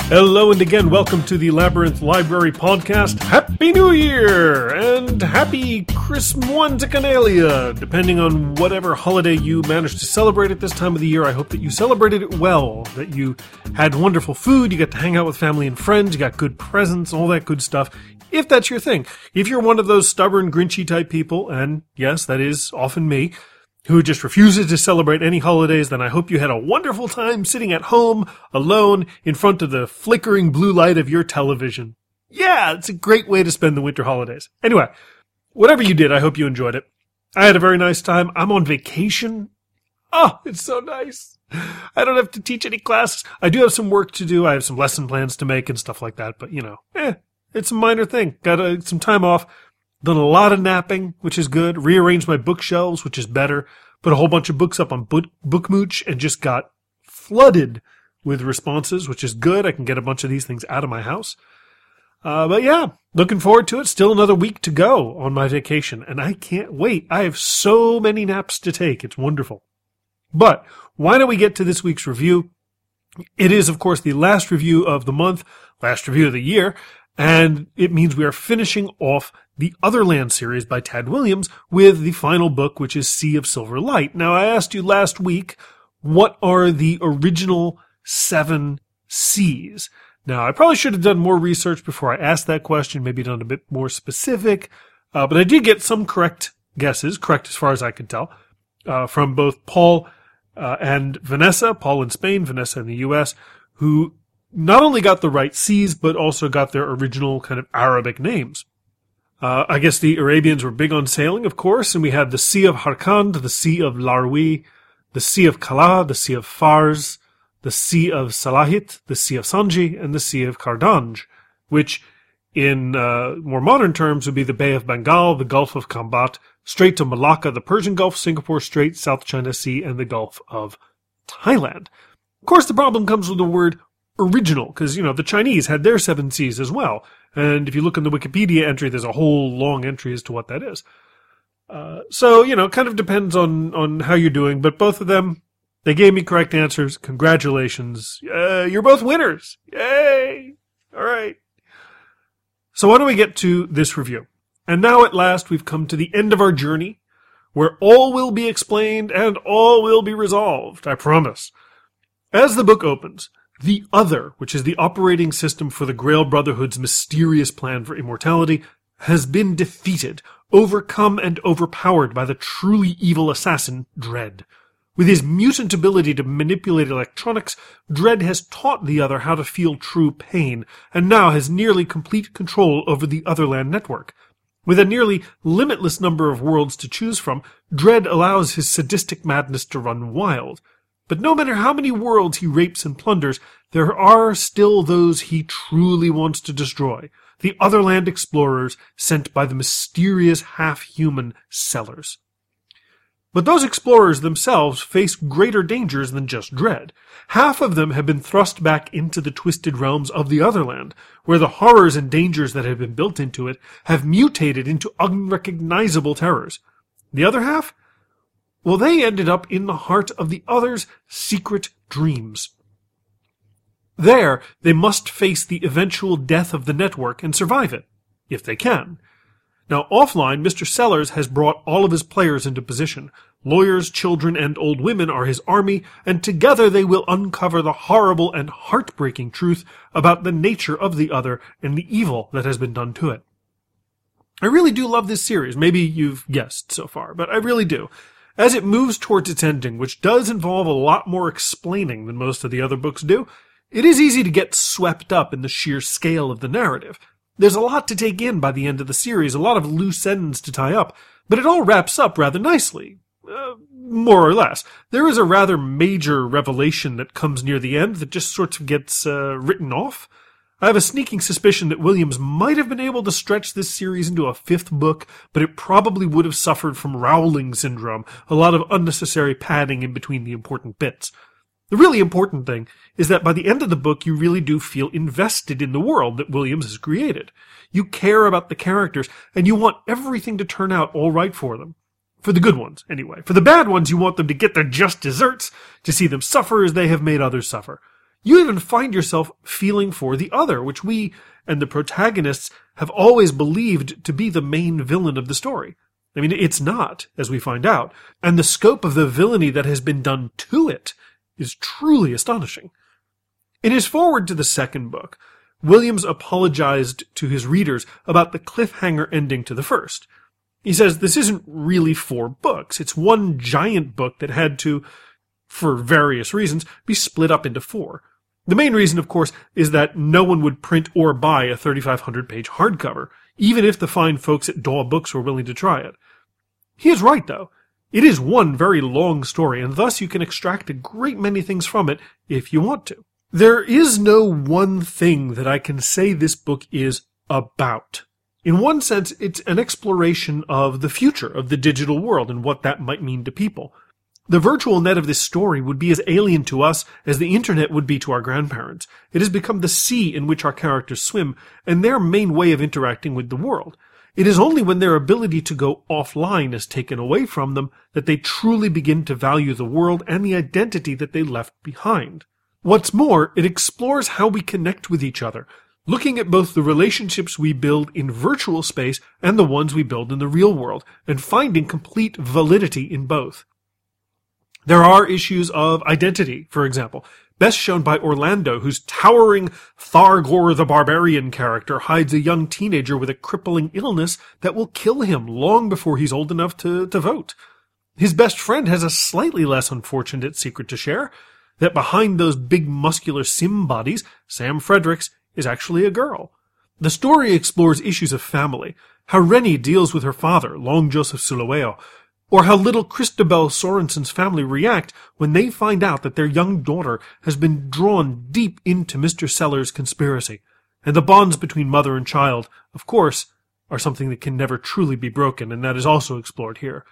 Hello and again, welcome to the Labyrinth Library Podcast. Happy New Year! And happy Chrismwanticanalia! Depending on whatever holiday you managed to celebrate at this time of the year, I hope that you celebrated it well, that you had wonderful food, you got to hang out with family and friends, you got good presents, all that good stuff, if that's your thing. If you're one of those stubborn, grinchy type people, and yes, that is often me, who just refuses to celebrate any holidays, then I hope you had a wonderful time sitting at home, alone, in front of the flickering blue light of your television. Yeah, it's a great way to spend the winter holidays. Anyway, whatever you did, I hope you enjoyed it. I had a very nice time. I'm on vacation. Oh, it's so nice. I don't have to teach any classes. I do have some work to do. I have some lesson plans to make and stuff like that, but it's a minor thing. Got some time off. Done a lot of napping, which is good. Rearranged my bookshelves, which is better. Put a whole bunch of books up on Bookmooch and just got flooded with responses, which is good. I can get a bunch of these things out of my house. But yeah, looking forward to it. Still another week to go on my vacation, and I can't wait. I have so many naps to take. It's wonderful. But why don't we get to this week's review? It is, of course, the last review of the month, last review of the year, and it means we are finishing off the Otherland series by Tad Williams with the final book, which is Sea of Silver Light. Now, I asked you last week, what are the original 7 seas? Now, I probably should have done more research before I asked that question, maybe done a bit more specific, but I did get some correct guesses, correct as far as I could tell, from both Paul and Vanessa, Paul in Spain, Vanessa in the US, who not only got the right seas, but also got their original kind of Arabic names. I guess the Arabians were big on sailing, of course, and we had the Sea of Harkand, the Sea of Larwi, the Sea of Kala, the Sea of Fars, the Sea of Salahit, the Sea of Sanji, and the Sea of Kardanj, which in more modern terms would be the Bay of Bengal, the Gulf of Kambat, Strait of Malacca, the Persian Gulf, Singapore Strait, South China Sea, and the Gulf of Thailand. Of course, the problem comes with the word original, because, the Chinese had their 7 seas as well. And if you look in the Wikipedia entry, there's a whole long entry as to what that is. So, kind of depends on how you're doing. But both of them, they gave me correct answers. Congratulations. You're both winners. Yay! All right. So why don't we get to this review? And now at last we've come to the end of our journey, where all will be explained and all will be resolved. I promise. As the book opens, the Other, which is the operating system for the Grail Brotherhood's mysterious plan for immortality, has been defeated, overcome and overpowered by the truly evil assassin, Dread. With his mutant ability to manipulate electronics, Dread has taught the Other how to feel true pain, and now has nearly complete control over the Otherland network. With a nearly limitless number of worlds to choose from, Dread allows his sadistic madness to run wild. But no matter how many worlds he rapes and plunders, there are still those he truly wants to destroy, the Otherland explorers sent by the mysterious half-human Sellers. But those explorers themselves face greater dangers than just Dread. Half of them have been thrust back into the twisted realms of the Otherland, where the horrors and dangers that have been built into it have mutated into unrecognizable terrors. The other half? Well, they ended up in the heart of the Other's secret dreams. There, they must face the eventual death of the network and survive it, if they can. Now, offline, Mr. Sellers has brought all of his players into position. Lawyers, children, and old women are his army, and together they will uncover the horrible and heartbreaking truth about the nature of the Other and the evil that has been done to it. I really do love this series. Maybe you've guessed so far, but I really do. As it moves towards its ending, which does involve a lot more explaining than most of the other books do, it is easy to get swept up in the sheer scale of the narrative. There's a lot to take in by the end of the series, a lot of loose ends to tie up, but it all wraps up rather nicely. More or less. There is a rather major revelation that comes near the end that just sort of gets written off. I have a sneaking suspicion that Williams might have been able to stretch this series into a 5th book, but it probably would have suffered from Rowling syndrome, a lot of unnecessary padding in between the important bits. The really important thing is that by the end of the book you really do feel invested in the world that Williams has created. You care about the characters, and you want everything to turn out all right for them. For the good ones, anyway. For the bad ones, you want them to get their just desserts, to see them suffer as they have made others suffer. You even find yourself feeling for the other, which we and the protagonists have always believed to be the main villain of the story. I mean, it's not, as we find out, and the scope of the villainy that has been done to it is truly astonishing. In his foreword to the second book, Williams apologized to his readers about the cliffhanger ending to the first. He says this isn't really 4 books. It's one giant book that had to, for various reasons, be split up into 4. The main reason, of course, is that no one would print or buy a 3,500-page hardcover, even if the fine folks at Daw Books were willing to try it. He is right, though. It is one very long story, and thus you can extract a great many things from it if you want to. There is no one thing that I can say this book is about. In one sense, it's an exploration of the future of the digital world and what that might mean to people. The virtual net of this story would be as alien to us as the internet would be to our grandparents. It has become the sea in which our characters swim, and their main way of interacting with the world. It is only when their ability to go offline is taken away from them that they truly begin to value the world and the identity that they left behind. What's more, it explores how we connect with each other, looking at both the relationships we build in virtual space and the ones we build in the real world, and finding complete validity in both. There are issues of identity, for example, best shown by Orlando, whose towering Thargor the Barbarian character hides a young teenager with a crippling illness that will kill him long before he's old enough to vote. His best friend has a slightly less unfortunate secret to share, that behind those big muscular sim bodies, Sam Fredericks is actually a girl. The story explores issues of family, how Rennie deals with her father, Long Joseph Sulaweo, or how little Christabel Sorensen's family react when they find out that their young daughter has been drawn deep into Mr. Sellers' conspiracy. And the bonds between mother and child, of course, are something that can never truly be broken, and that is also explored here.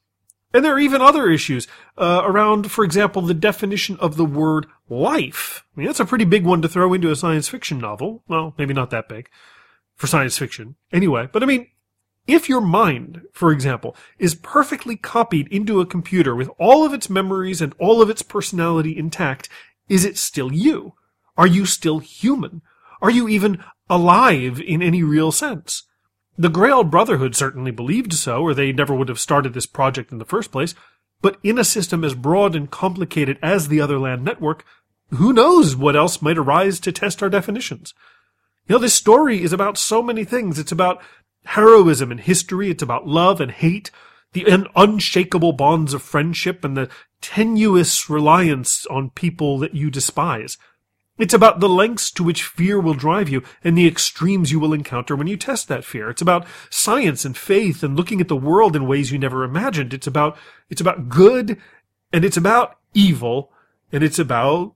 And there are even other issues around, for example, the definition of the word life. I mean, that's a pretty big one to throw into a science fiction novel. Well, maybe not that big for science fiction. Anyway, but I mean, if your mind, for example, is perfectly copied into a computer with all of its memories and all of its personality intact, is it still you? Are you still human? Are you even alive in any real sense? The Grail Brotherhood certainly believed so, or they never would have started this project in the first place, but in a system as broad and complicated as the Otherland Network, who knows what else might arise to test our definitions? You know, this story is about so many things. It's about heroism and history, it's about love and hate, the unshakable bonds of friendship, and the tenuous reliance on people that you despise. It's about the lengths to which fear will drive you and the extremes you will encounter when you test that fear. It's about science and faith and looking at the world in ways you never imagined. It's about good, and it's about evil, and it's about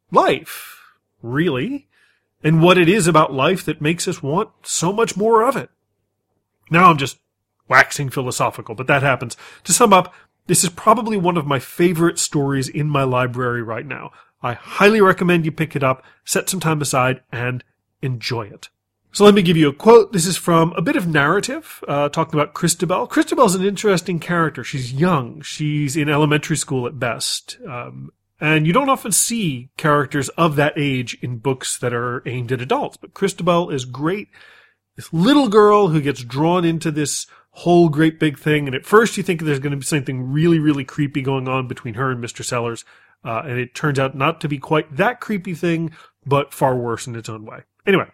life, really, and what it is about life that makes us want so much more of it. Now I'm just waxing philosophical, but that happens. To sum up, this is probably one of my favorite stories in my library right now. I highly recommend you pick it up, set some time aside, and enjoy it. So let me give you a quote. This is from a bit of narrative, talking about Christabel. Christabel's an interesting character. She's young. She's in elementary school at best. And you don't often see characters of that age in books that are aimed at adults. But Christabel is great. This little girl who gets drawn into this whole great big thing, and at first you think there's going to be something really, really creepy going on between her and Mr. Sellers, and it turns out not to be quite that creepy thing, but far worse in its own way. Anyway,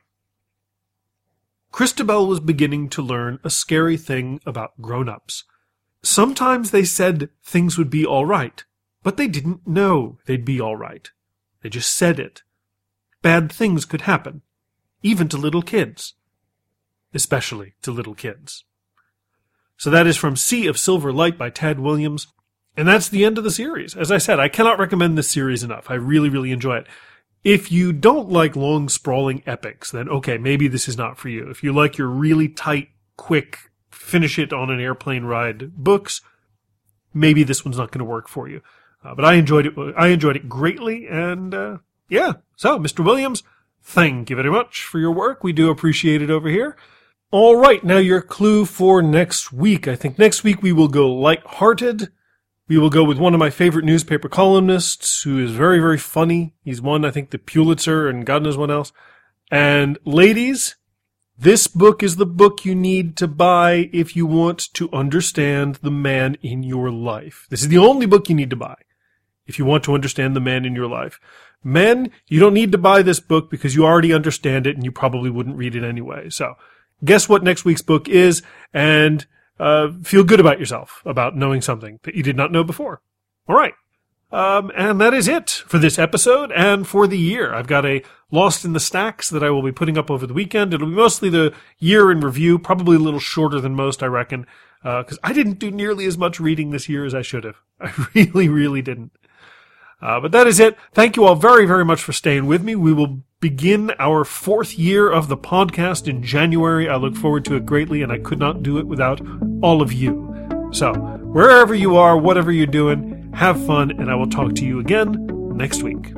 Christabel was beginning to learn a scary thing about grown-ups. Sometimes they said things would be all right, but they didn't know they'd be all right. They just said it. Bad things could happen, even to little kids. Especially to little kids. So that is from Sea of Silver Light by Tad Williams. And that's the end of the series. As I said, I cannot recommend this series enough. I really, really enjoy it. If you don't like long, sprawling epics, then okay, maybe this is not for you. If you like your really tight, quick, finish it on an airplane ride books, maybe this one's not going to work for you. But I enjoyed it. I enjoyed it greatly. And yeah, so Mr. Williams, thank you very much for your work. We do appreciate it over here. All right, now your clue for next week. I think next week we will go lighthearted. We will go with one of my favorite newspaper columnists who is very, very funny. He's won, I think, the Pulitzer and God knows what else. And ladies, this book is the book you need to buy if you want to understand the man in your life. This is the only book you need to buy if you want to understand the man in your life. Men, you don't need to buy this book because you already understand it and you probably wouldn't read it anyway. So guess what next week's book is, and feel good about yourself about knowing something that you did not know before. All right. And that is it for this episode and for the year. I've got a Lost in the Stacks that I will be putting up over the weekend. It'll be mostly the year in review, probably a little shorter than most, I reckon, because I didn't do nearly as much reading this year as I should have. I really, really didn't. But that is it. Thank you all very, very much for staying with me. We will begin our 4th year of the podcast in January. I look forward to it greatly, and I could not do it without all of you. So, wherever you are, whatever you're doing, have fun, and I will talk to you again next week.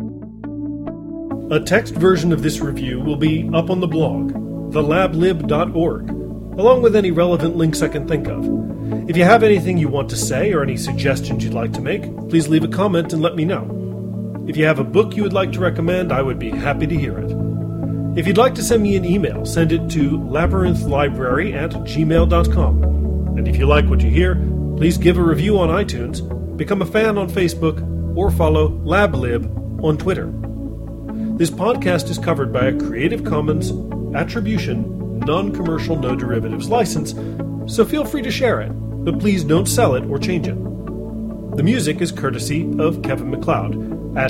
A text version of this review will be up on the blog, thelablib.org, along with any relevant links I can think of. If you have anything you want to say or any suggestions you'd like to make, please leave a comment and let me know. If you have a book you would like to recommend, I would be happy to hear it. If you'd like to send me an email, send it to labyrinthlibrary@gmail.com. And if you like what you hear, please give a review on iTunes, become a fan on Facebook, or follow LabLib on Twitter. This podcast is covered by a Creative Commons Attribution, Non-Commercial No Derivatives license, so feel free to share it, but please don't sell it or change it. The music is courtesy of Kevin MacLeod at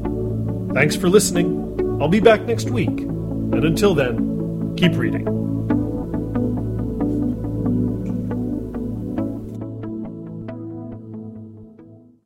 www.incompetech.com. Thanks for listening. I'll be back next week, and until then, keep reading.